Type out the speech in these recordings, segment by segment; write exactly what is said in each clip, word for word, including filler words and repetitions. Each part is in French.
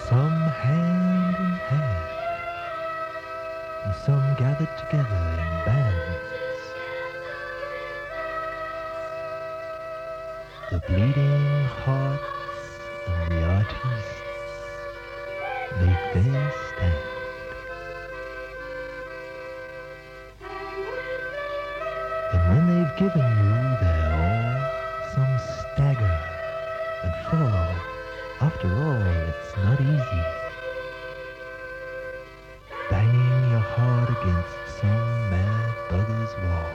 Some hand in hand, and some gathered together in bands. The bleeding hearts and the artists make their stand. And when they've given you their all, some stagger and fall. After all, it's not easy. Banging your heart against some mad bugger's wall.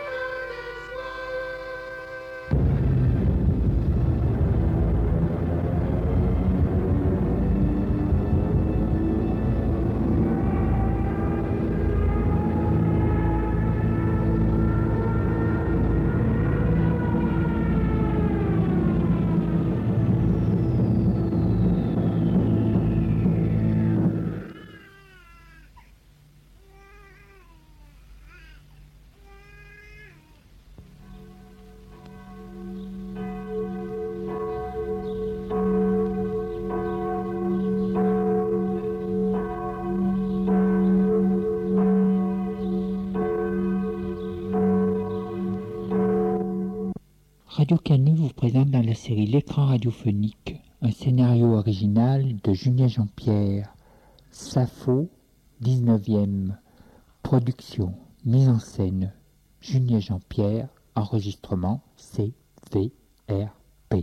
Radio Canu vous présente dans la série L'écran radiophonique un scénario original de Julien Jean-Pierre, Sappho, dix-neuvième, production, mise en scène, Julien Jean-Pierre, enregistrement C V R P.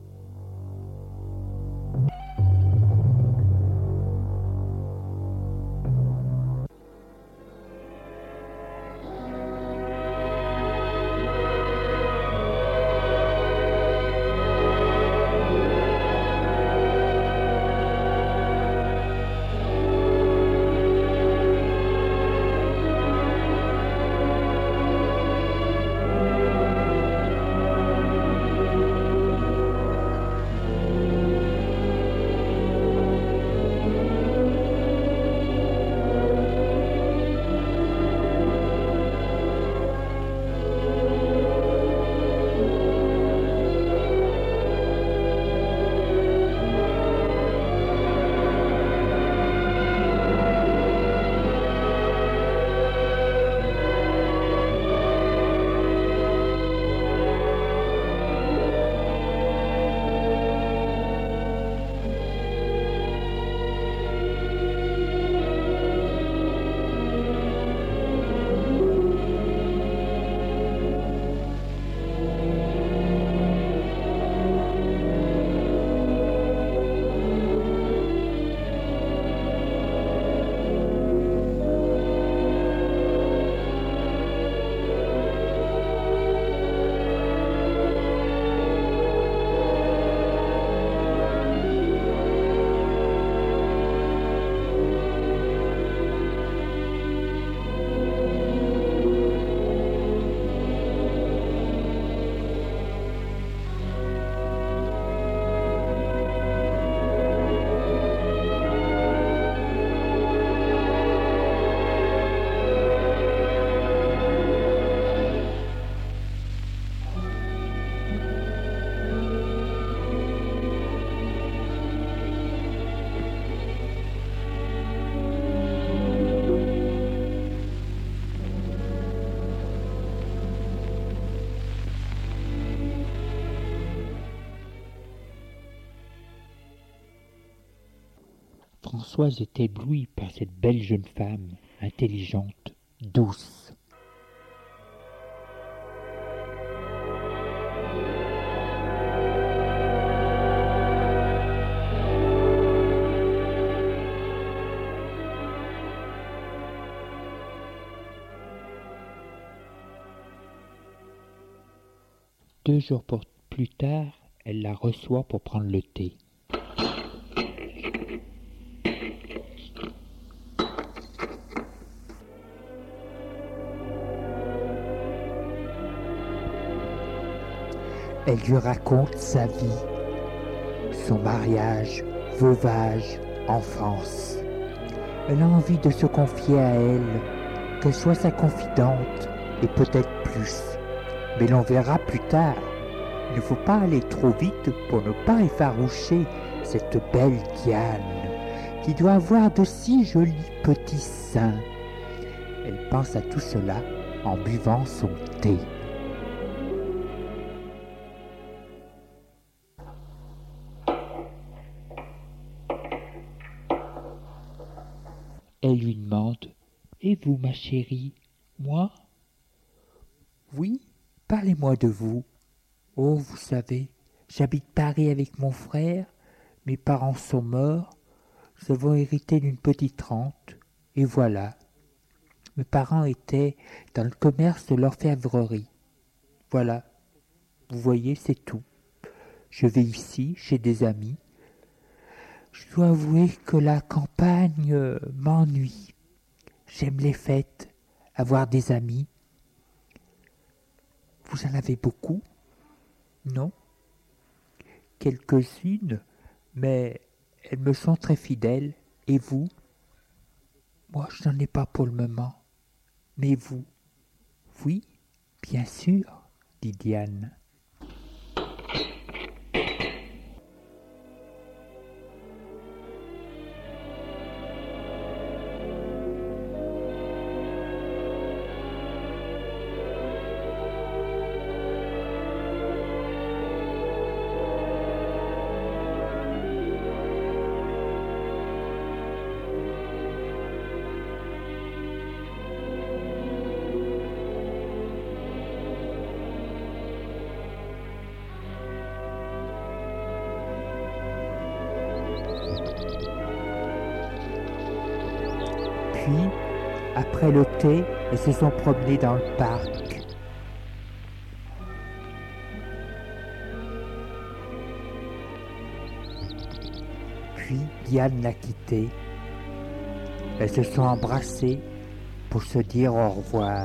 Françoise est éblouie par cette belle jeune femme, intelligente, douce. Deux jours plus tard, elle la reçoit pour prendre le thé. Elle lui raconte sa vie, son mariage, veuvage, enfance. Elle a envie de se confier à elle, qu'elle soit sa confidente, et peut-être plus. Mais l'on verra plus tard. Il ne faut pas aller trop vite pour ne pas effaroucher cette belle Diane. qui doit avoir de si jolis petits seins. Elle pense à tout cela en buvant son thé. Elle lui demande « Et vous, ma chérie, moi ?»« Oui, parlez-moi de vous. Oh, vous savez, j'habite Paris avec mon frère, mes parents sont morts, nous avons hérité d'une petite rente, et voilà. Mes parents étaient dans le commerce de l'orfèvrerie. Voilà, vous voyez, c'est tout. Je vais ici, chez des amis. Je dois avouer que la campagne euh, m'ennuie. J'aime les fêtes, avoir des amis. Vous en avez beaucoup ? Non ? Quelques-unes, mais elles me sont très fidèles. Et vous ? Moi, je n'en ai pas pour le moment. Mais vous ? Oui, bien sûr, dit Diane. Puis, après le thé, elles se sont promenées dans le parc. Puis, Diane l'a quittée. Elles se sont embrassées pour se dire au revoir.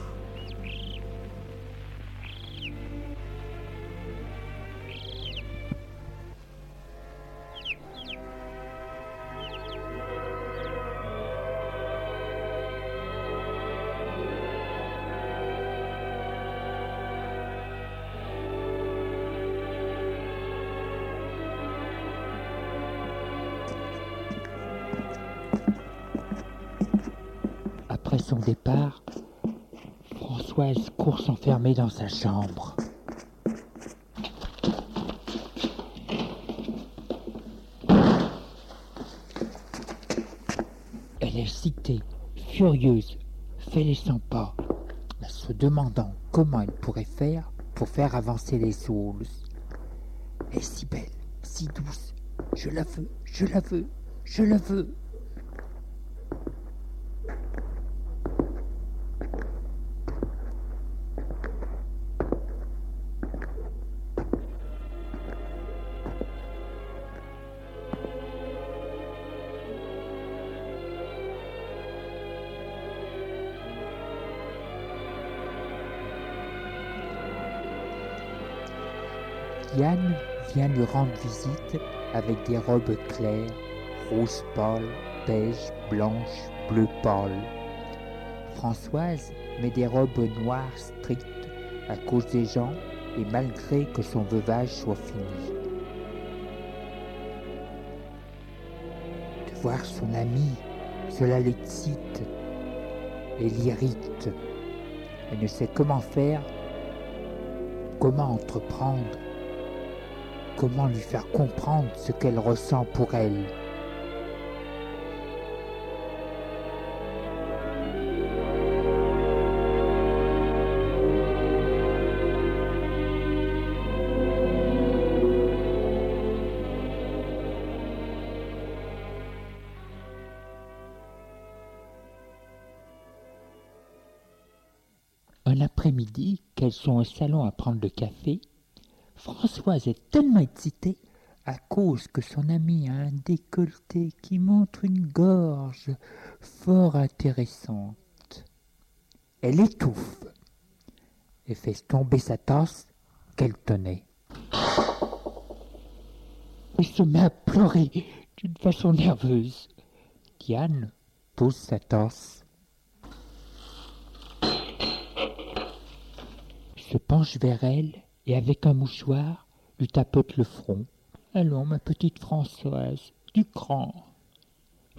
Après son départ, Françoise court s'enfermer dans sa chambre. Elle est excitée, furieuse, fait les cent pas, se demandant comment elle pourrait faire pour faire avancer les choses. Elle est si belle, si douce, je la veux, je la veux, je la veux. Diane vient lui rendre visite avec des robes claires, rose pâle, beige, blanche, bleu pâle. Françoise met des robes noires strictes à cause des gens et malgré que son veuvage soit fini. De voir son amie, cela l'excite et l'irrite. Elle ne sait comment faire, comment entreprendre. Comment lui faire comprendre ce qu'elle ressent pour elle? Un après-midi, qu'elles sont au salon à prendre le café, Françoise est tellement excitée à cause que son amie a un décolleté qui montre une gorge fort intéressante. Elle étouffe et fait tomber sa tasse qu'elle tenait. Elle se met à pleurer d'une façon nerveuse. Diane pose sa tasse, se penche vers elle et avec un mouchoir, lui tapote le front. « Allons, ma petite Françoise, du cran !»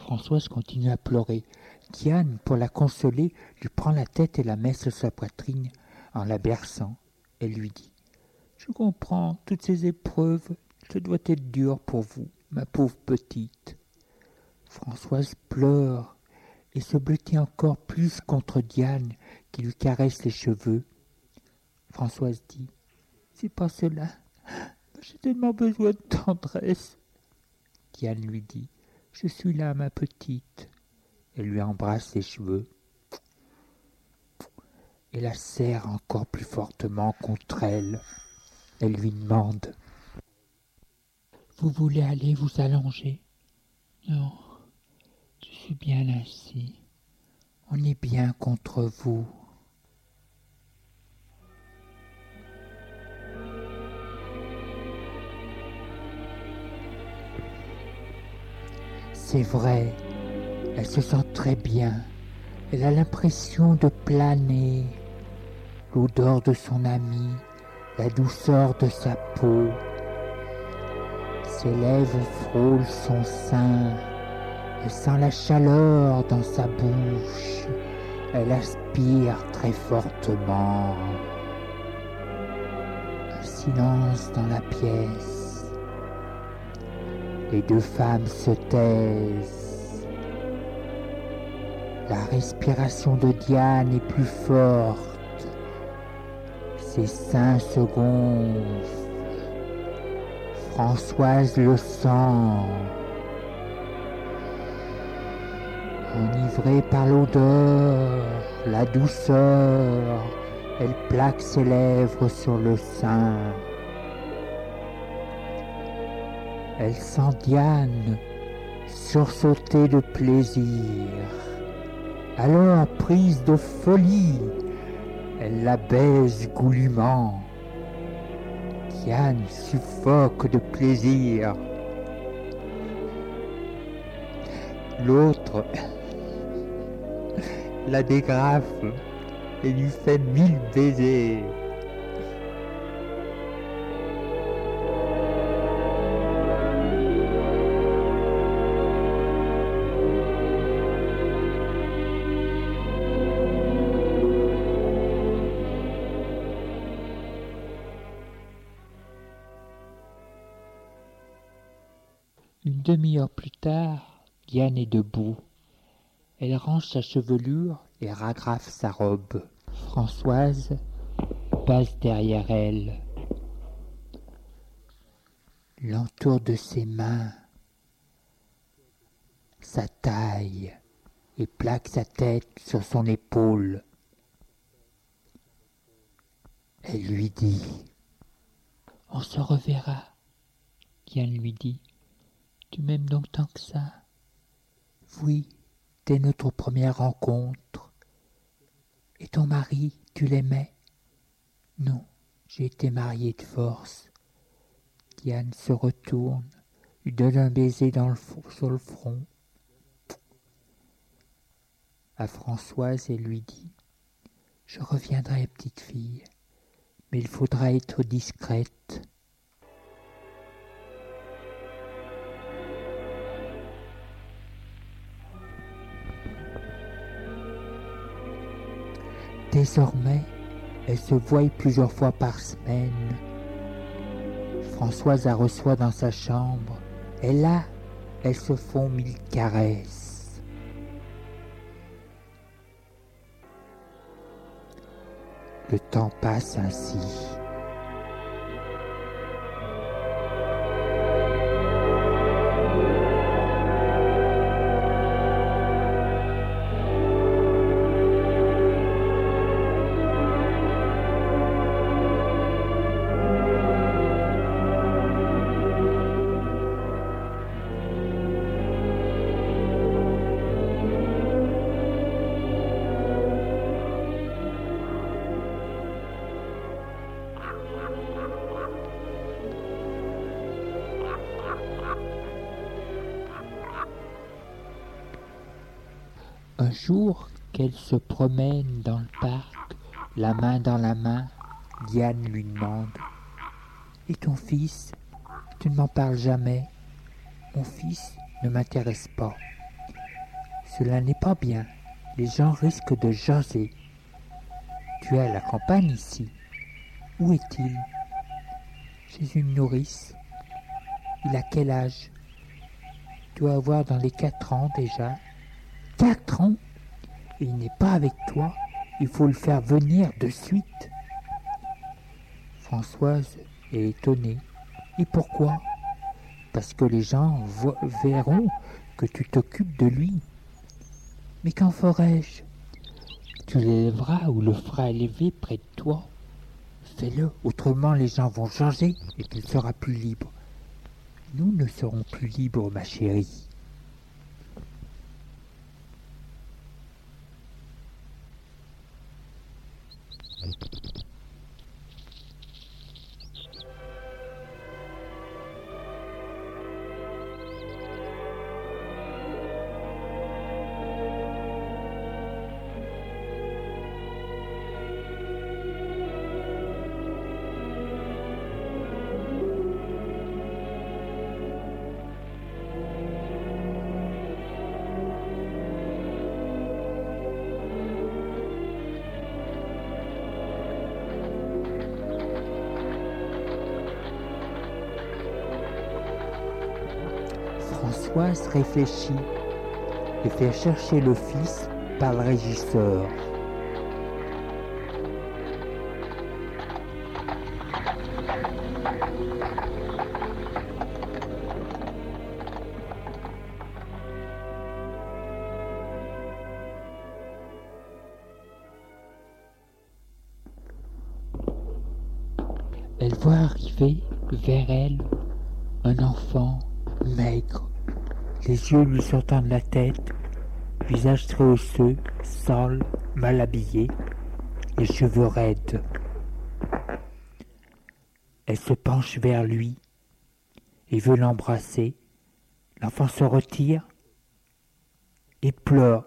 Françoise continue à pleurer. Diane, pour la consoler, lui prend la tête et la met sur sa poitrine en la berçant. Elle lui dit « Je comprends toutes ces épreuves, ça doit être dur pour vous, ma pauvre petite. » Françoise pleure et se blottit encore plus contre Diane qui lui caresse les cheveux. Françoise dit « C'est pas cela, j'ai tellement besoin de tendresse. » Diane lui dit « Je suis là, ma petite. » Elle lui embrasse les cheveux et la serre encore plus fortement contre elle. Elle lui demande « Vous voulez aller vous allonger ? » « Non, je suis bien assis. On est bien contre vous. » C'est vrai, elle se sent très bien. Elle a l'impression de planer. L'odeur de son ami, la douceur de sa peau. Ses lèvres frôlent son sein. Elle sent la chaleur dans sa bouche. Elle aspire très fortement. Un silence dans la pièce. Les deux femmes se taisent. La respiration de Diane est plus forte. Ses seins se gonflent. Françoise le sent. Enivrée par l'odeur, la douceur, elle plaque ses lèvres sur le sein. Elle sent Diane sursauter de plaisir. Alors, prise de folie, elle la baise goulûment. Diane suffoque de plaisir. L'autre la dégrafe et lui fait mille baisers. Une demi-heure plus tard, Diane est debout. Elle range sa chevelure et ragrafe sa robe. Françoise passe derrière elle, l'entoure de ses mains, sa taille, et plaque sa tête sur son épaule. Elle lui dit « On se reverra. » Diane lui dit « Tu m'aimes donc tant que ça ?»« Oui. Dès notre première rencontre. Et ton mari, tu l'aimais ? » ?»« Non, j'ai été mariée de force. » Diane se retourne, lui donne un baiser dans le, sur le front. À Françoise, elle lui dit « Je reviendrai, petite fille, mais il faudra être discrète. » Désormais, elles se voient plusieurs fois par semaine. Françoise la reçoit dans sa chambre, et là, elles se font mille caresses. Le temps passe ainsi. Un jour qu'elle se promène dans le parc, la main dans la main, Diane lui demande « Et ton fils ? Tu ne m'en parles jamais. Mon fils ne m'intéresse pas. Cela n'est pas bien. Les gens risquent de jaser. Tu es à la campagne ici. Où est-il? Chez une nourrice. Il a quel âge? Tu dois avoir dans les quatre ans déjà. Quatre ans? Et il n'est pas avec toi. Il faut le faire venir de suite. Françoise est étonnée. Et pourquoi? Parce que les gens vo- verront que tu t'occupes de lui. Mais qu'en ferais-je? Tu l'élèveras ou le feras élever près de toi. Fais-le, autrement les gens vont changer et tu seras plus libre. Nous ne serons plus libres, ma chérie. Françoise réfléchit et fait chercher le fils par le régisseur. Elle voit arriver vers elle un enfant maigre, les yeux lui sortant de la tête, visage très osseux, sale, mal habillé, les cheveux raides. Elle se penche vers lui et veut l'embrasser. L'enfant se retire et pleure.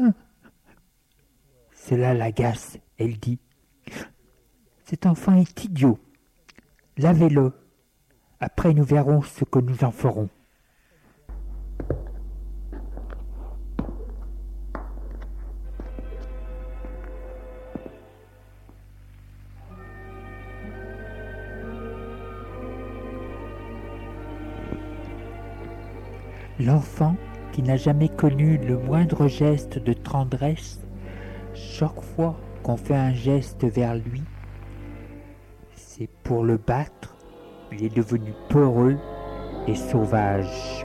Cela l'agace, elle dit. Cet enfant est idiot. Lavez-le. Après nous verrons ce que nous en ferons. L'enfant, qui n'a jamais connu le moindre geste de tendresse, chaque fois qu'on fait un geste vers lui, c'est pour le battre. Il est devenu peureux et sauvage.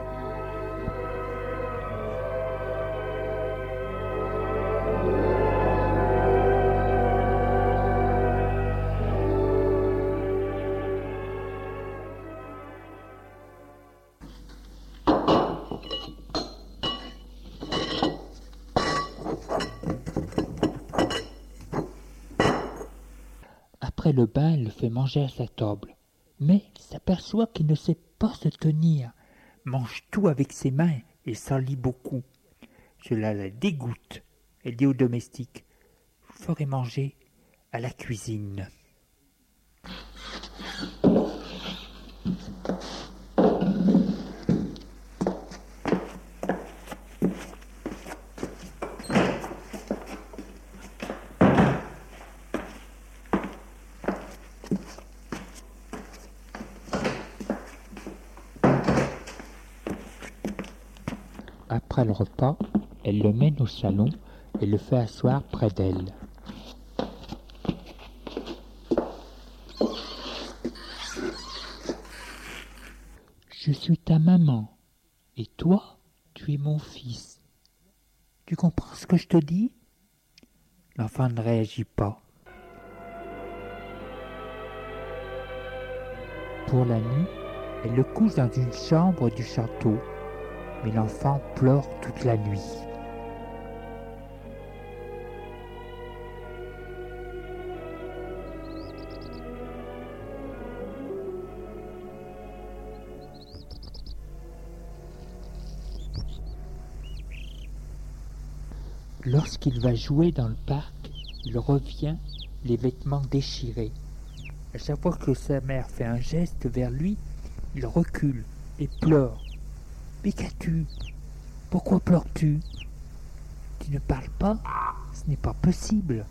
Après le bain, elle le fait manger à sa table. Mais il s'aperçoit qu'il ne sait pas se tenir, mange tout avec ses mains et s'enlit beaucoup. Cela la dégoûte. Elle dit au domestique: « Vous ferez manger à la cuisine. » Après le repas, elle le mène au salon et le fait asseoir près d'elle. Je suis ta maman, et toi, tu es mon fils. Tu comprends ce que je te dis? L'enfant ne réagit pas. Pour la nuit, elle le couche dans une chambre du château. Mais l'enfant pleure toute la nuit. Lorsqu'il va jouer dans le parc, il revient les vêtements déchirés. À chaque fois que sa mère fait un geste vers lui, il recule et pleure. « Mais qu'as-tu? Pourquoi pleures-tu » Tu ne parles pas? Ce n'est pas possible.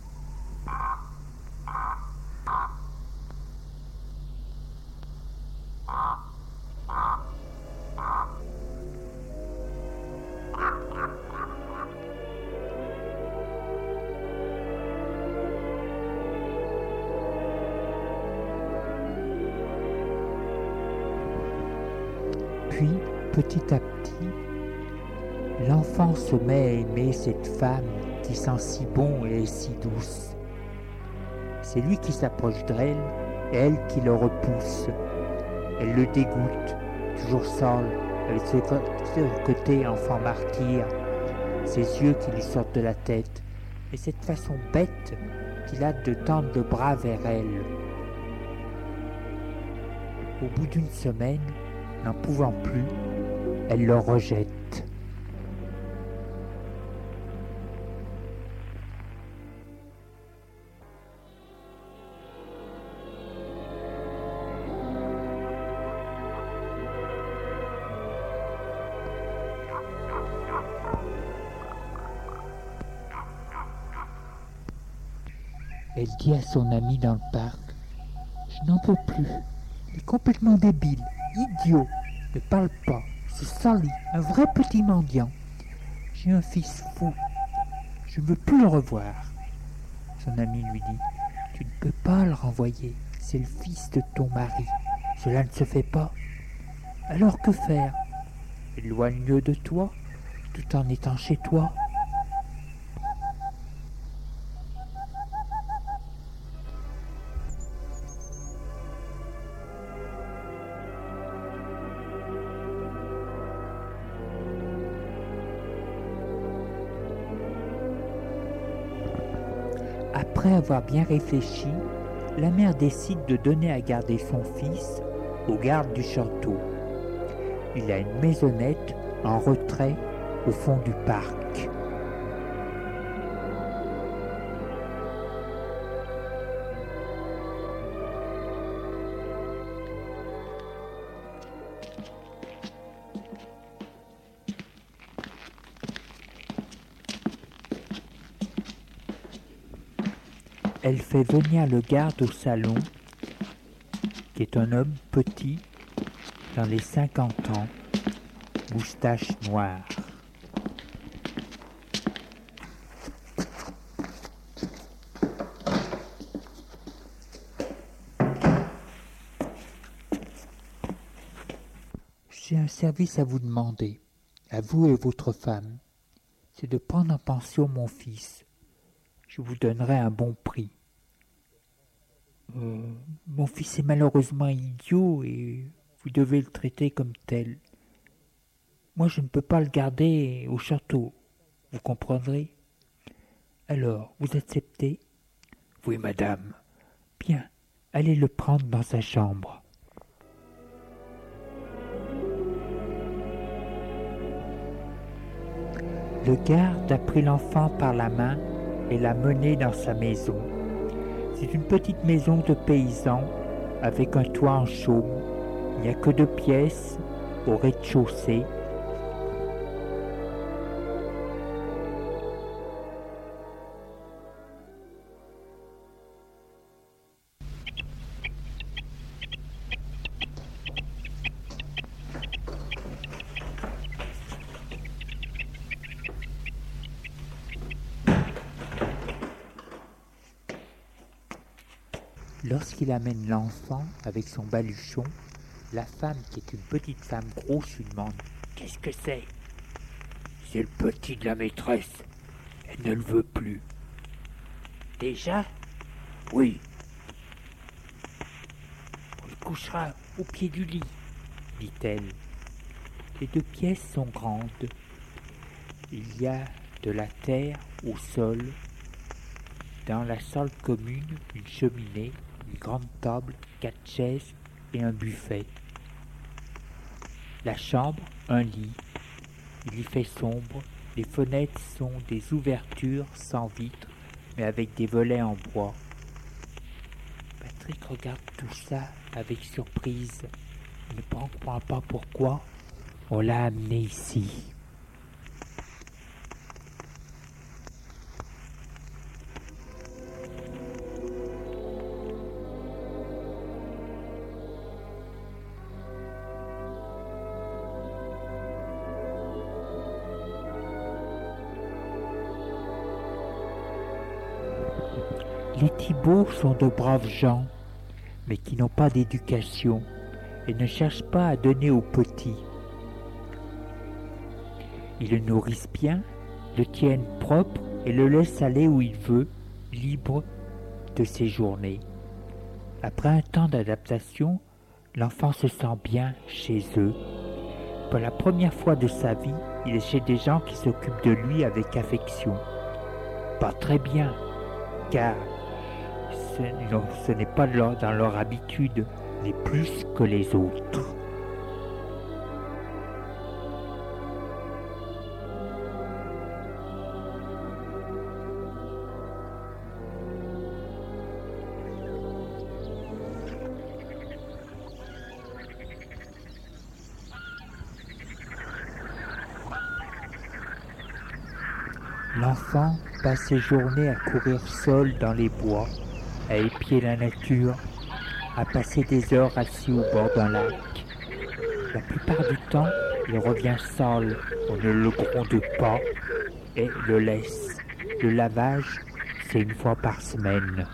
Puis, petit à petit, l'enfant se met à aimer cette femme qui sent si bon et est si douce. C'est lui qui s'approche d'elle et elle qui le repousse. Elle le dégoûte, toujours seul, avec ce côté enfant martyr, ses yeux qui lui sortent de la tête, et cette façon bête qu'il a de tendre le bras vers elle. Au bout d'une semaine, n'en pouvant plus, elle le rejette. Elle dit à son ami dans le parc, « Je n'en peux plus, il est complètement débile, idiot, ne parle pas, c'est Sally, un vrai petit mendiant. J'ai un fils fou, je ne veux plus le revoir. » Son ami lui dit, « Tu ne peux pas le renvoyer, c'est le fils de ton mari, cela ne se fait pas. Alors que faire? Éloigne-le de toi, tout en étant chez toi. » Après avoir bien réfléchi, la mère décide de donner à garder son fils au garde du château. Il a une maisonnette en retrait au fond du parc. Elle fait venir le garde au salon, qui est un homme petit, dans les cinquante ans, moustache noire. J'ai un service à vous demander, à vous et votre femme. C'est de prendre en pension mon fils. Je vous donnerai un bon prix. Euh, mon fils est malheureusement idiot et vous devez le traiter comme tel. Moi, je ne peux pas le garder au château, vous comprendrez? Alors, vous acceptez? Oui, madame. Bien, allez le prendre dans sa chambre. Le garde a pris l'enfant par la main et l'a mené dans sa maison. C'est une petite maison de paysan avec un toit en chaume. Il n'y a que deux pièces au rez-de-chaussée. Lorsqu'il amène l'enfant avec son baluchon, la femme, qui est une petite femme grosse, lui demande « Qu'est-ce que c'est ?» « C'est le petit de la maîtresse. Elle ne le veut plus. »« Déjà ? Oui. »« On le couchera au pied du lit, » dit-elle. Les deux pièces sont grandes. Il y a de la terre au sol. Dans la salle commune, une cheminée, une grande table, quatre chaises et un buffet. La chambre, un lit. Il y fait sombre. Les fenêtres sont des ouvertures sans vitres, mais avec des volets en bois. Patrick regarde tout ça avec surprise. Il ne comprend pas pourquoi on l'a amené ici. Les Thibauts sont de braves gens, mais qui n'ont pas d'éducation et ne cherchent pas à donner aux petits. Ils le nourrissent bien, le tiennent propre et le laissent aller où il veut, libre de ses journées. Après un temps d'adaptation, l'enfant se sent bien chez eux. Pour la première fois de sa vie, il est chez des gens qui s'occupent de lui avec affection. Pas très bien, car ce, non, ce n'est pas leur, dans leur habitude, mais plus que les autres. L'enfant passe ses journées à courir seul dans les bois, à épier la nature, à passer des heures assis au bord d'un lac. La plupart du temps, il revient sale, on ne le gronde pas et le laisse. Le lavage, c'est une fois par semaine.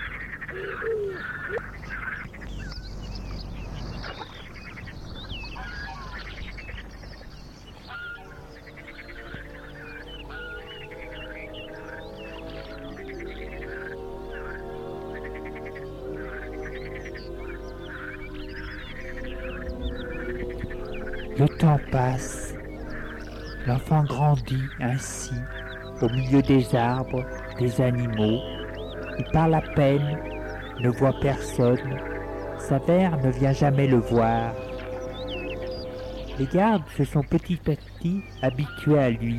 Le temps passe, l'enfant grandit ainsi, au milieu des arbres, des animaux. Il parle à peine, ne voit personne, sa mère ne vient jamais le voir. Les gardes se sont petit à petit habitués à lui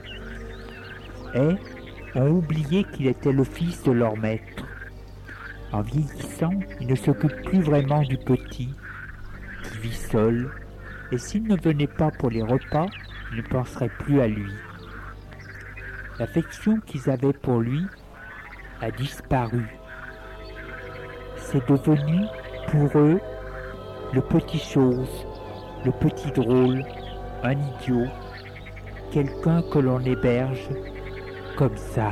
et ont oublié qu'il était le fils de leur maître. En vieillissant, il ne s'occupe plus vraiment du petit, qui vit seul. Et s'il ne venait pas pour les repas, ils ne penseraient plus à lui. L'affection qu'ils avaient pour lui a disparu. C'est devenu, pour eux, le petit chose, le petit drôle, un idiot, quelqu'un que l'on héberge comme ça.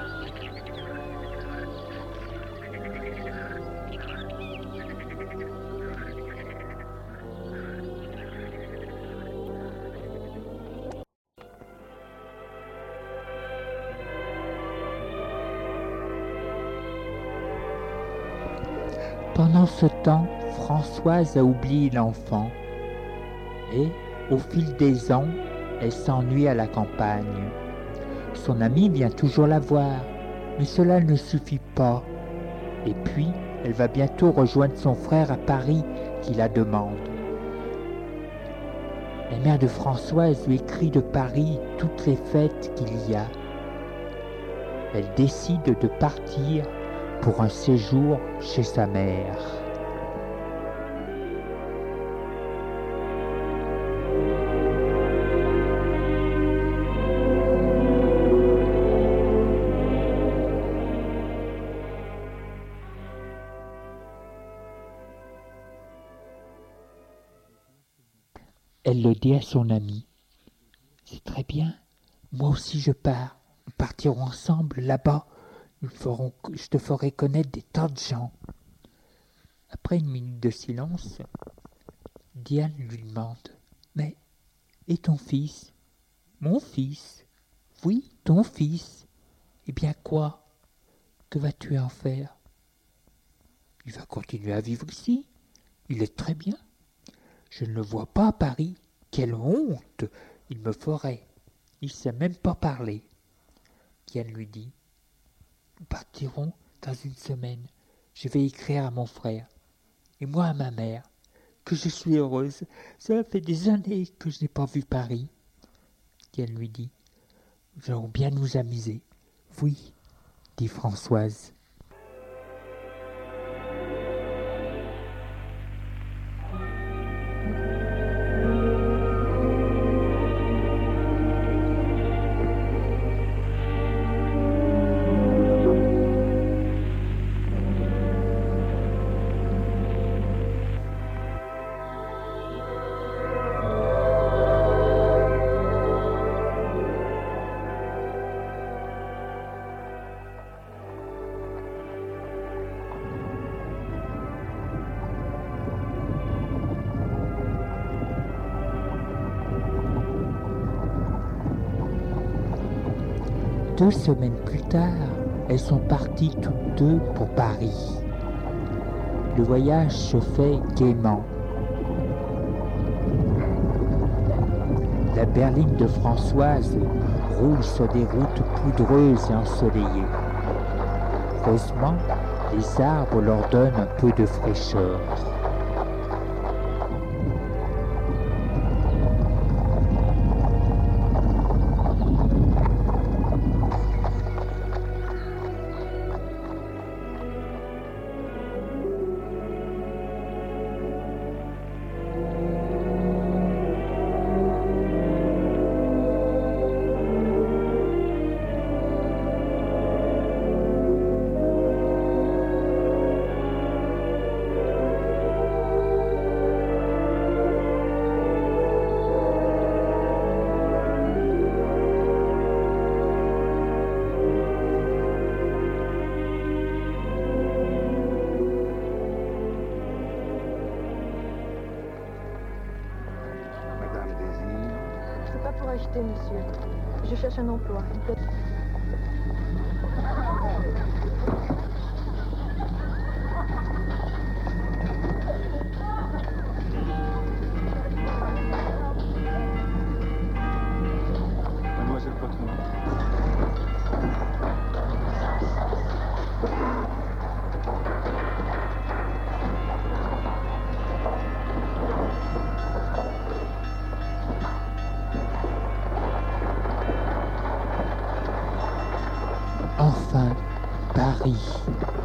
Pendant ce temps, Françoise a oublié l'enfant et, au fil des ans, elle s'ennuie à la campagne. Son ami vient toujours la voir, mais cela ne suffit pas. Et puis, elle va bientôt rejoindre son frère à Paris qui la demande. La mère de Françoise lui écrit de Paris toutes les fêtes qu'il y a. Elle décide de partir pour un séjour chez sa mère. Elle le dit à son ami. C'est très bien, moi aussi je pars. Nous partirons ensemble là-bas. Nous ferons, je te ferai connaître des tas de gens. Après une minute de silence, Diane lui demande « Mais, et ton fils ?»« Mon fils ?»« Oui, ton fils. Eh bien quoi? Que vas-tu en faire ?»« Il va continuer à vivre ici. Il est très bien. Je ne le vois pas à Paris. Quelle honte il me ferait. Il ne sait même pas parler. » Diane lui dit « Nous partirons dans une semaine. Je vais écrire à mon frère. Et moi à ma mère. Que je suis heureuse. Cela fait des années que je n'ai pas vu Paris. » Diane lui dit « Nous allons bien nous amuser. »« Oui, » dit Françoise. Deux semaines plus tard, elles sont parties toutes deux pour Paris. Le voyage se fait gaiement. La berline de Françoise roule sur des routes poudreuses et ensoleillées. Heureusement, les arbres leur donnent un peu de fraîcheur. Acheter, monsieur. Je cherche un emploi. Mademoiselle Patron. Enfin, Paris.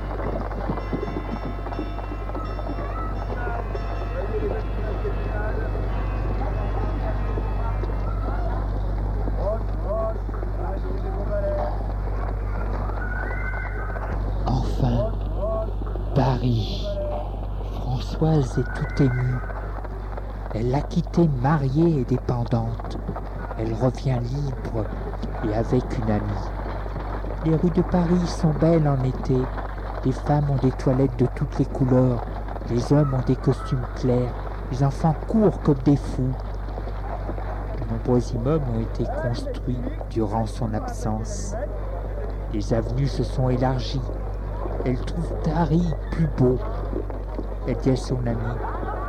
Enfin, Paris. Françoise est tout émue. Elle l'a quittée mariée et dépendante. Elle revient libre et avec une amie. Les rues de Paris sont belles en été. Les femmes ont des toilettes de toutes les couleurs. Les hommes ont des costumes clairs. Les enfants courent comme des fous. De nombreux immeubles ont été construits durant son absence. Les avenues se sont élargies. Elle trouve Paris plus beau. Elle dit à son ami: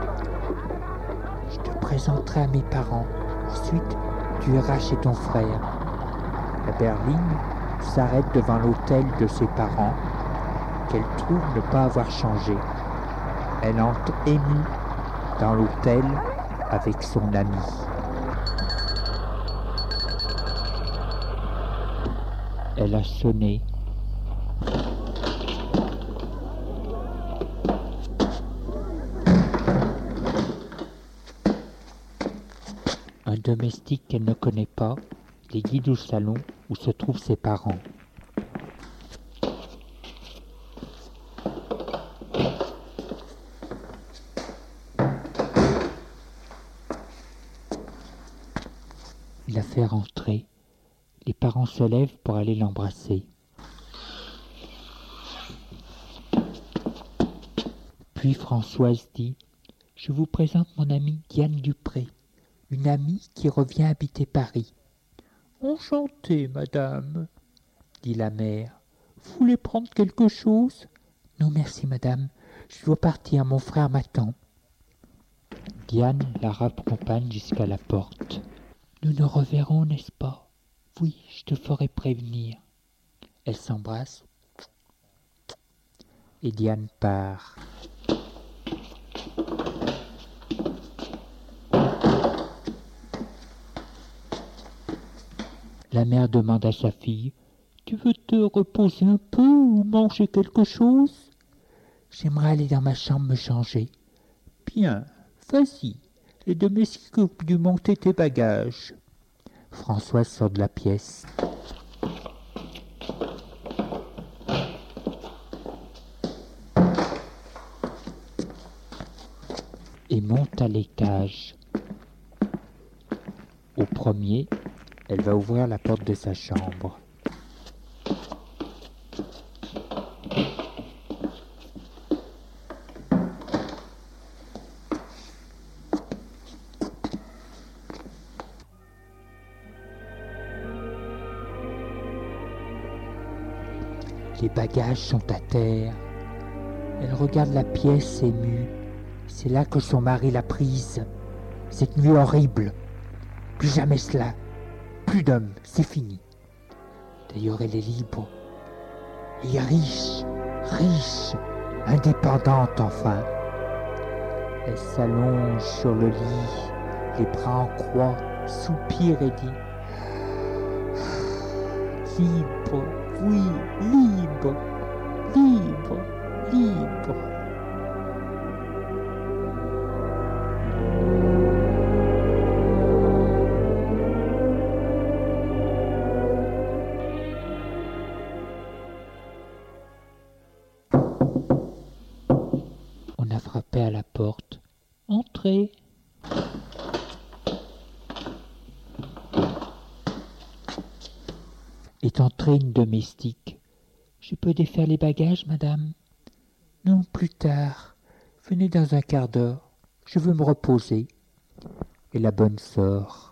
« Je te présenterai à mes parents. Ensuite, tu iras chez ton frère. » La berline s'arrête devant l'hôtel de ses parents, qu'elle trouve ne pas avoir changé. Elle entre émue dans l'hôtel avec son ami. Elle a sonné. Un domestique qu'elle ne connaît pas les guide au salon où se trouvent ses parents. Il la fait rentrer. Les parents se lèvent pour aller l'embrasser. Puis Françoise dit: « Je vous présente mon amie Diane Dupré, une amie qui revient habiter Paris. » « Enchantée, madame, » dit la mère. « Vous voulez prendre quelque chose ?»« Non, merci, madame. Je dois partir, mon frère m'attend. » Diane la raccompagne jusqu'à la porte. « Nous nous reverrons, n'est-ce pas ? Oui, je te ferai prévenir. » Elle s'embrasse et Diane part. La mère demande à sa fille: « Tu veux te reposer un peu ou manger quelque chose ?»« J'aimerais aller dans ma chambre me changer. »« Bien, vas-y, les domestiques ont dû monter tes bagages. » Françoise sort de la pièce. Et monte à l'étage. Au premier, elle va ouvrir la porte de sa chambre. Les bagages sont à terre. Elle regarde la pièce émue. C'est là que son mari l'a prise. Cette nuit horrible. Plus jamais cela. Plus d'hommes, c'est fini. D'ailleurs, elle est libre. Et riche, riche, indépendante enfin. Elle s'allonge sur le lit, les bras en croix, soupire et dit « Libre, oui, libre, libre, libre !» On a frappé à la porte. « Entrez !» Est entrée une domestique. « Je peux défaire les bagages, madame ?»« Non, plus tard. Venez dans un quart d'heure. Je veux me reposer. » Et la bonne sort.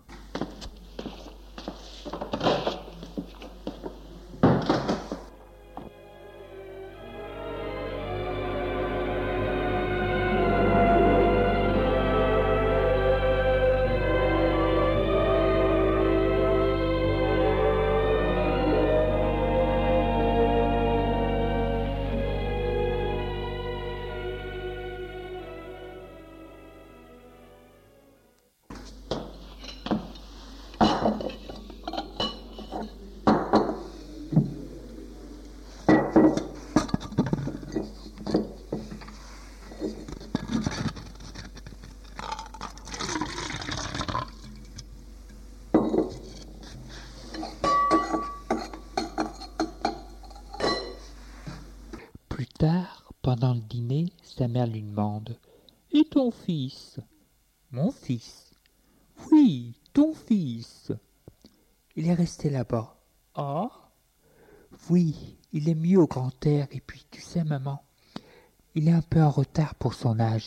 Plus tard, pendant le dîner, sa mère lui demande « Et ton fils ?»« Mon fils ?»« Oui, ton fils. Il est resté là-bas. »« Ah ?» ?»« Oui, il est mieux au grand air, et puis, tu sais, maman, il est un peu en retard pour son âge. »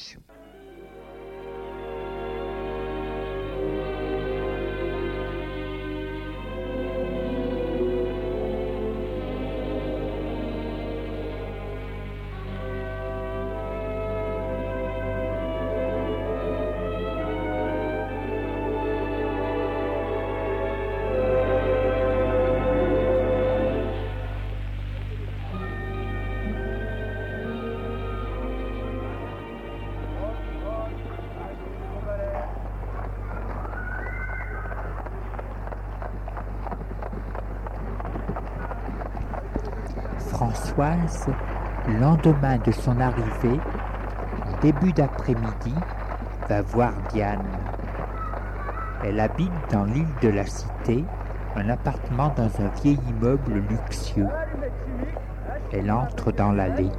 Françoise, le lendemain de son arrivée, en début d'après-midi, va voir Diane. Elle habite dans l'île de la Cité, un appartement dans un vieil immeuble luxueux. Elle entre dans l'allée.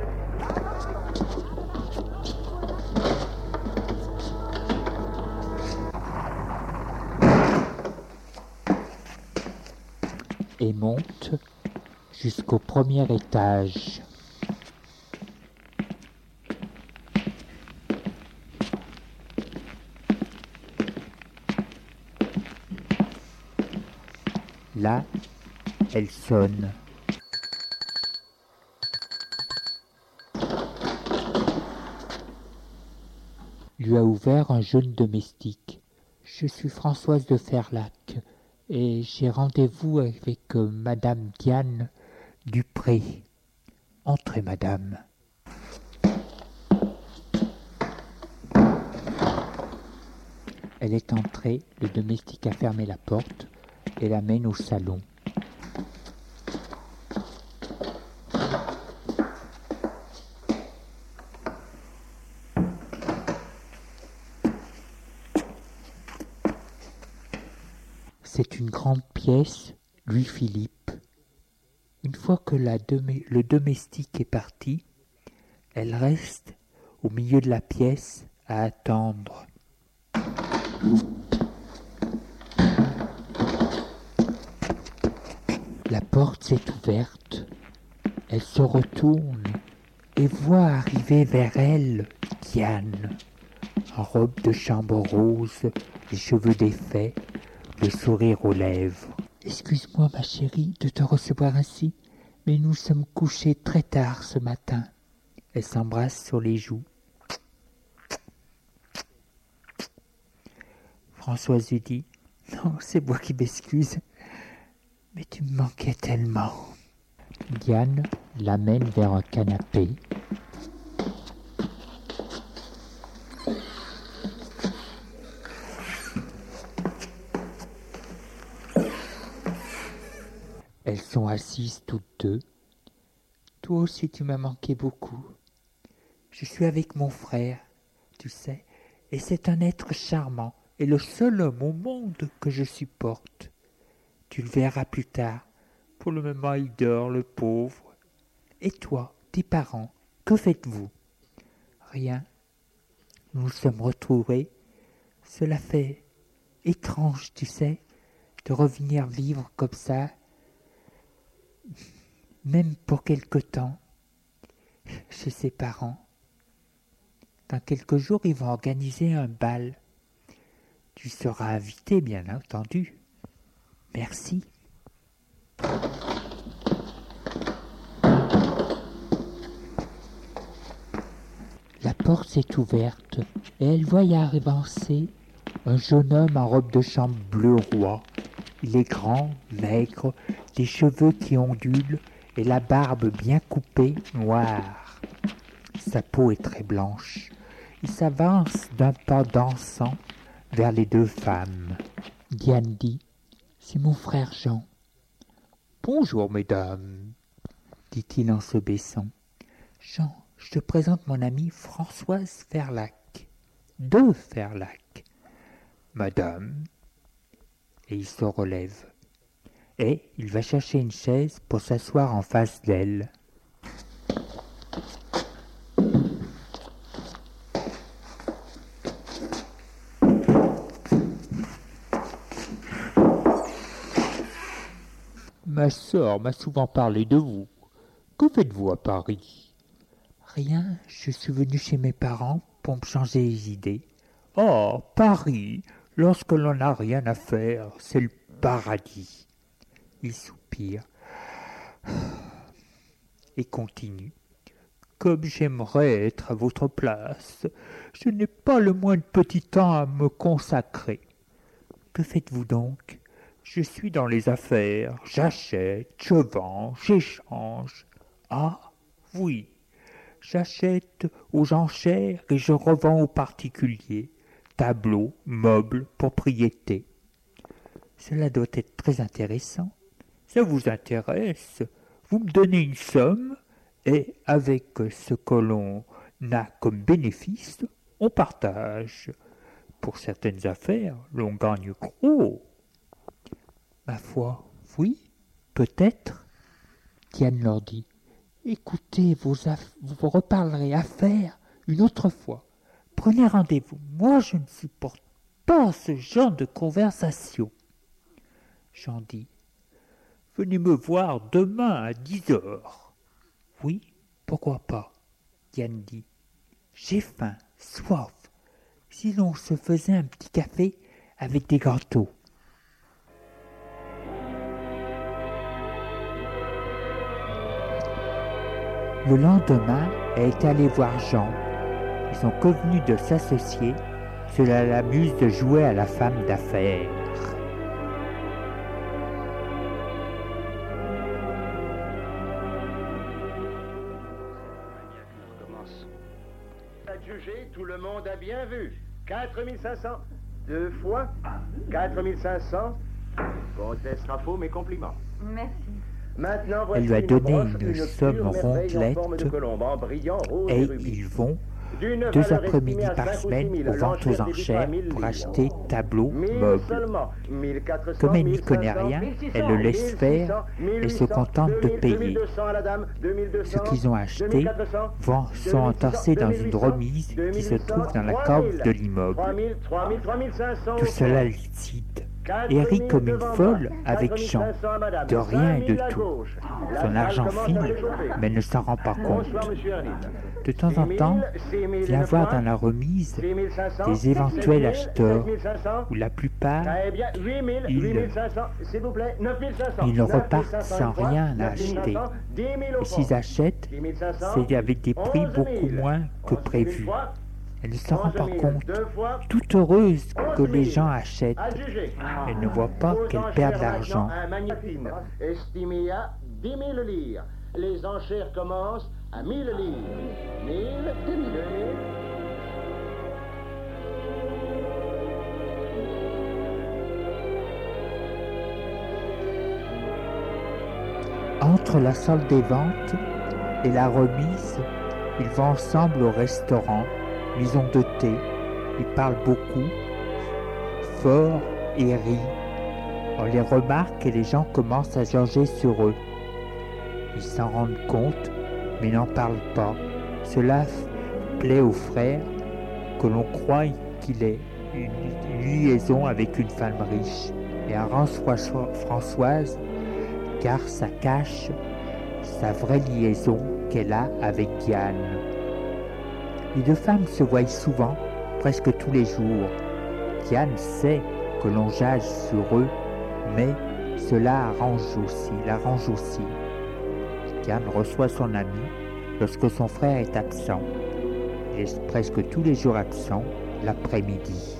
Et monte jusqu'au premier étage. Là, elle sonne. Lui a ouvert un jeune domestique. Je suis Françoise de Ferlac et j'ai rendez-vous avec euh, Madame Diane Dupré. Entrez, madame. Elle est entrée, le domestique a fermé la porte et l'amène au salon. C'est une grande pièce, Louis-Philippe. Une fois que la dom- le domestique est parti, elle reste au milieu de la pièce à attendre. La porte s'est ouverte. Elle se retourne et voit arriver vers elle Diane, en robe de chambre rose, les cheveux défaits, le sourire aux lèvres. « Excuse-moi, ma chérie, de te recevoir ainsi, mais nous sommes couchés très tard ce matin. » Elle s'embrasse sur les joues. Françoise lui dit « Non, c'est moi qui m'excuse, mais tu me manquais tellement. » Diane l'amène vers un canapé. Elles sont assises toutes deux. « Toi aussi tu m'as manqué beaucoup. Je suis avec mon frère, tu sais, et c'est un être charmant, et le seul homme au monde que je supporte. Tu le verras plus tard. Pour le moment, il dort, le pauvre. Et toi, tes parents, que faites-vous ? » ?»« Rien. Nous nous sommes retrouvés. Cela fait étrange, tu sais, de revenir vivre comme ça, même pour quelque temps, chez ses parents. Dans quelques jours, ils vont organiser un bal. Tu seras invité, bien entendu. Merci. La porte s'est ouverte et elle voit y avancer un jeune homme en robe de chambre bleu roi. Il est grand, maigre, des cheveux qui ondulent et la barbe bien coupée, noire. Sa peau est très blanche. Il s'avance d'un pas dansant vers les deux femmes. Diane dit « C'est mon frère Jean. »« Bonjour, mesdames, » dit-il en se baissant. « Jean, je te présente mon amie Françoise Ferlac. De Ferlac. Madame. » Et il se relève. Et il va chercher une chaise pour s'asseoir en face d'elle. Ma sœur m'a souvent parlé de vous. Que faites-vous à Paris ? Rien, je suis venu chez mes parents pour me changer les idées. Oh, Paris, lorsque l'on n'a rien à faire, c'est le paradis. Il soupire et continue. Comme j'aimerais être à votre place, je n'ai pas le moins de petit temps à me consacrer. Que faites-vous donc ? Je suis dans les affaires, j'achète, je vends, j'échange. Ah, oui, j'achète aux enchères et je revends aux particuliers. Tableaux, meubles, propriétés. Cela doit être très intéressant. Ça vous intéresse ? Vous me donnez une somme et avec ce que l'on a comme bénéfice, on partage. Pour certaines affaires, l'on gagne gros. Ma foi, oui, peut-être. Diane leur dit, écoutez, vous, aff- vous reparlerez affaires une autre fois. Prenez rendez-vous. Moi, je ne supporte pas ce genre de conversation. Jean dit, venez me voir demain à dix heures. Oui, pourquoi pas. Diane dit, j'ai faim, soif. Si l'on se faisait un petit café avec des gâteaux. Le lendemain, elle est allée voir Jean. Ils sont convenus de s'associer. Cela l'amuse de jouer à la femme d'affaires. Adjugé, tout le monde a bien vu. quatre mille cinq cents. Deux fois. quatre mille cinq cents. Comtesse Raffo, mes compliments. Merci. Maintenant, Elle voici lui a une donné broche, une une somme pure merveille en forme de rondelette colombe, en brillant rose et rubis. ils vont D'une deux valeur après-midi estimée à par cinq ou semaine six mille, aux ventes aux l'enchère enchères débute à pour mille acheter tableaux, mille meubles. seulement, mille quatre cents, Comme elle n'y mille connaît cinq cents, rien, mille six cents, elle le laisse mille six faire cents, et se mille huit cents, contente de deux mille, payer. deux mille deux cents à la dame, deux mille deux cents, Ceux qu'ils ont deux achetés mille quatre cents, vont, sont entassés dans une remise qui se trouve dans la cave de l'immeuble. trois mille, trois mille, trois mille cinq cents, Tout cela l'excite. et rit comme une folle avec Jean, de rien et de tout. Son argent file, mais ne s'en rend pas compte. De temps en temps, vient voir dans la remise des éventuels acheteurs, où la plupart, ils, ils repartent sans rien à acheter. Et s'ils achètent, c'est avec des prix beaucoup moins que prévu. Elle ne s'en rend pas compte, toute heureuse que les gens achètent. Elle ne voit pas qu'elle perd de l'argent. Estimé à dix mille livres. Les enchères commencent à mille livres. mille, deux mille. Entre la salle des ventes et la remise, ils vont ensemble au restaurant. Ils ont de thé, ils parlent beaucoup, fort et rient. On les remarque et les gens commencent à jaser sur eux. Ils s'en rendent compte, mais n'en parlent pas. Cela plaît au frère, que l'on croit qu'il ait une, une liaison avec une femme riche, et arrange Françoise, car ça cache sa vraie liaison qu'elle a avec Diane. Les deux femmes se voient souvent, presque tous les jours. Diane sait que l'on jase sur eux, mais cela arrange aussi, l'arrange aussi. Diane reçoit son ami lorsque son frère est absent. Il est presque tous les jours absent l'après-midi.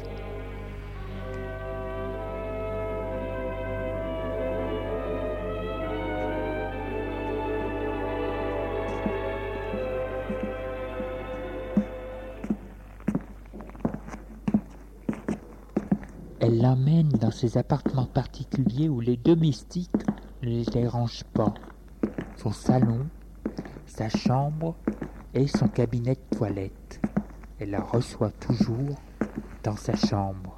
Elle l'emmène dans ses appartements particuliers où les domestiques ne les dérangent pas. Son salon, sa chambre et son cabinet de toilette. Elle la reçoit toujours dans sa chambre.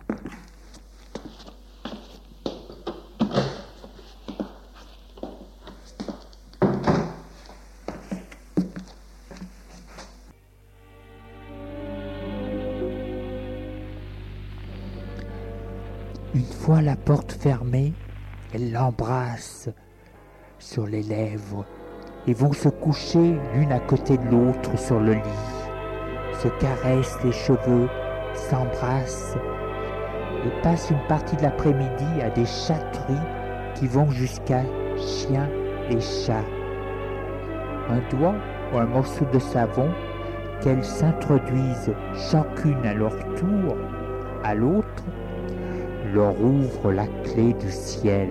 Une fois la porte fermée, elle l'embrasse sur les lèvres et vont se coucher l'une à côté de l'autre sur le lit, se caressent les cheveux, s'embrassent et passent une partie de l'après-midi à des chatteries qui vont jusqu'à chiens et chats. Un doigt ou un morceau de savon qu'elles s'introduisent chacune à leur tour à l'autre leur ouvre la clé du ciel.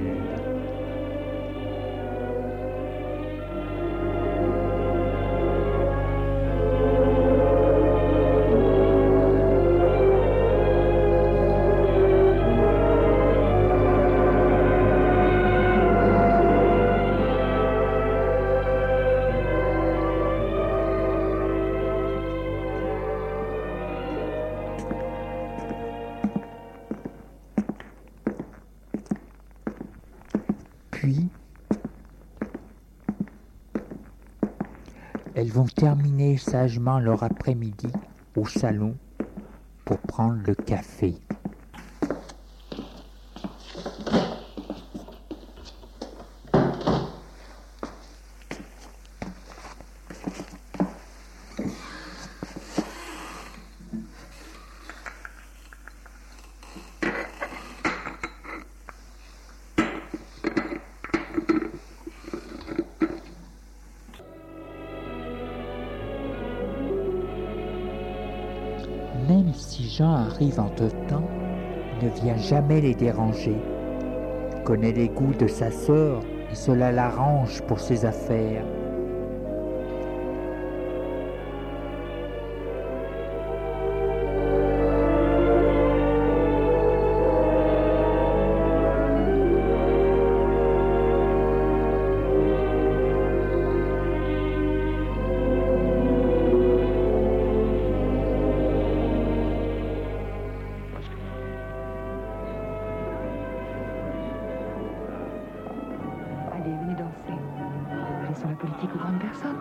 Puis, elles vont terminer sagement leur après-midi au salon pour prendre le café. Même si Jean arrive entre-temps, il ne vient jamais les déranger. Il connaît les goûts de sa sœur et cela l'arrange pour ses affaires. Sur la politique aux grandes personnes.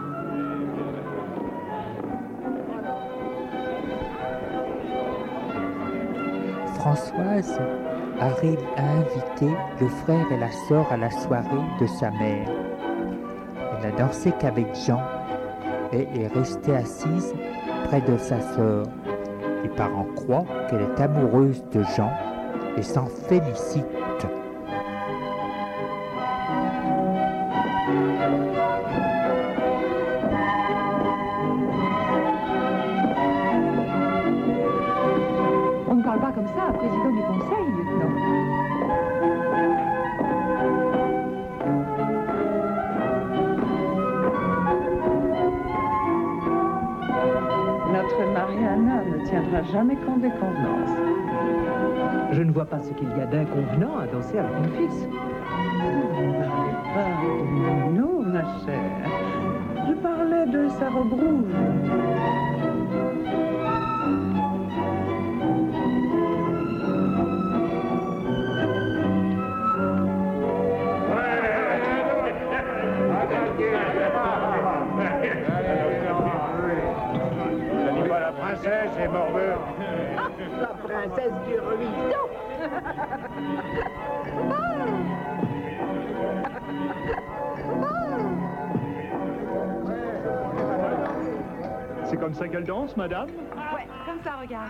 Françoise arrive à inviter le frère et la sœur à la soirée de sa mère. Elle n'a dansé qu'avec Jean et est restée assise près de sa sœur. Les parents croient qu'elle est amoureuse de Jean et s'en félicitent. On ne parle pas comme ça, un président du conseil, lieutenant. Notre Mariana ne tiendra jamais compte des convenances. Je ne vois pas ce qu'il y a d'inconvenant à danser avec mon fils. Vous ne parlez pas de nous, ma chère. Je parlais de sa robe rouge. C'est morveux. La princesse du ruisseau. C'est comme ça qu'elle danse, madame? Ouais, comme ça, regarde.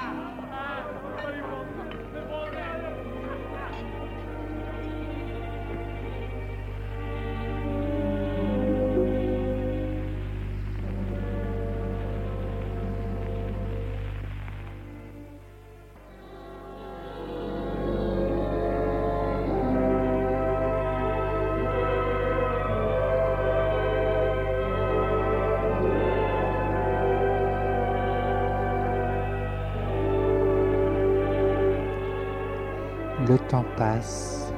Le temps passe.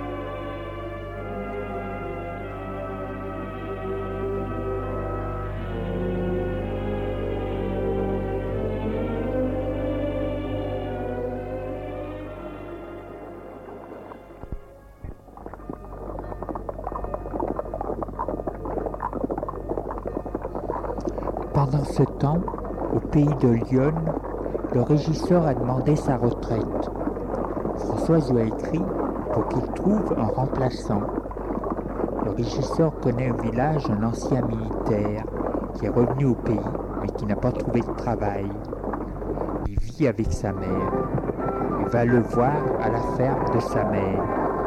Pendant ce temps, au pays de Lyon, le régisseur a demandé sa retraite. Françoise lui a écrit pour qu'il trouve un remplaçant. Le régisseur connaît un village, un ancien militaire qui est revenu au pays mais qui n'a pas trouvé de travail. Il vit avec sa mère. Il va le voir à la ferme de sa mère.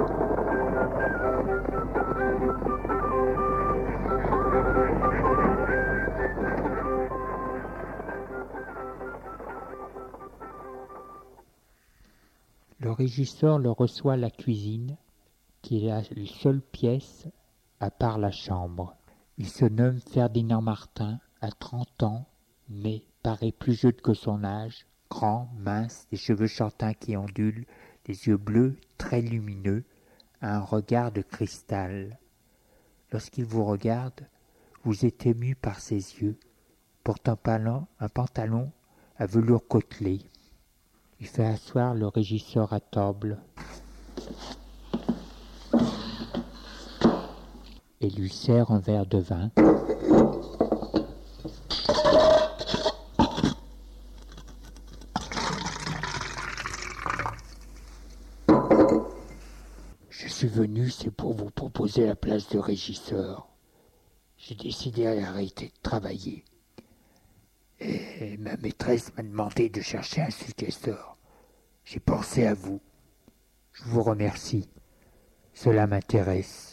Le régisseur le reçoit à la cuisine, qui est la seule pièce à part la chambre. Il se nomme Ferdinand Martin, a trente ans, mais paraît plus jeune que son âge, grand, mince, des cheveux châtains qui ondulent, des yeux bleus très lumineux, un regard de cristal. Lorsqu'il vous regarde, vous êtes ému par ses yeux, porte un pantalon, un pantalon à velours côtelé. Il fait asseoir le régisseur à table et lui sert un verre de vin. Je suis venu, c'est pour vous proposer la place de régisseur. J'ai décidé d'arrêter de travailler. Et ma maîtresse m'a demandé de chercher un successeur. J'ai pensé à vous. Je vous remercie. Cela m'intéresse.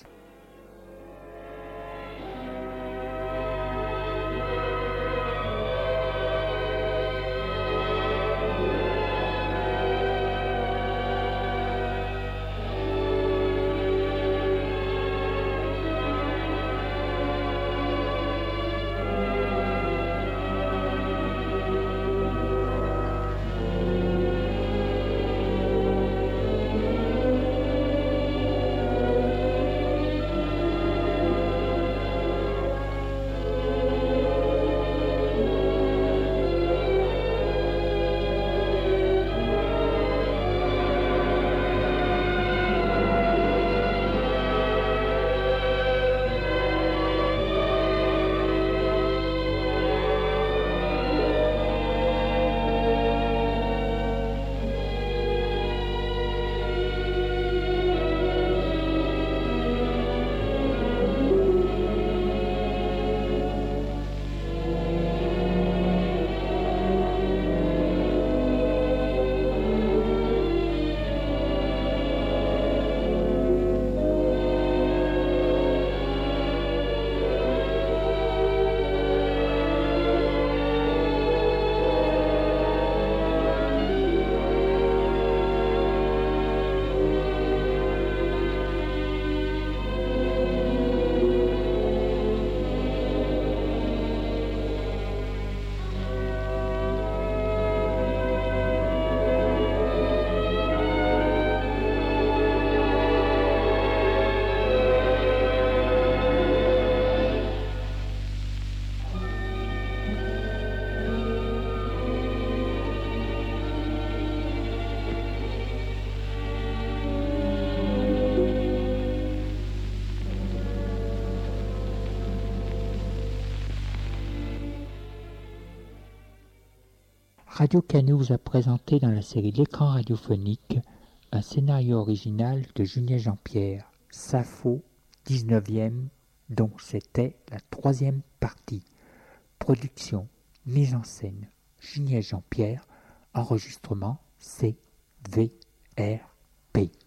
Radio Canu vous a présenté dans la série L'écran radiophonique un scénario original de Julien Jean-Pierre, Sappho, dix-neuvième, dont c'était la troisième partie. Production, mise en scène, Julien Jean-Pierre, enregistrement C V R P.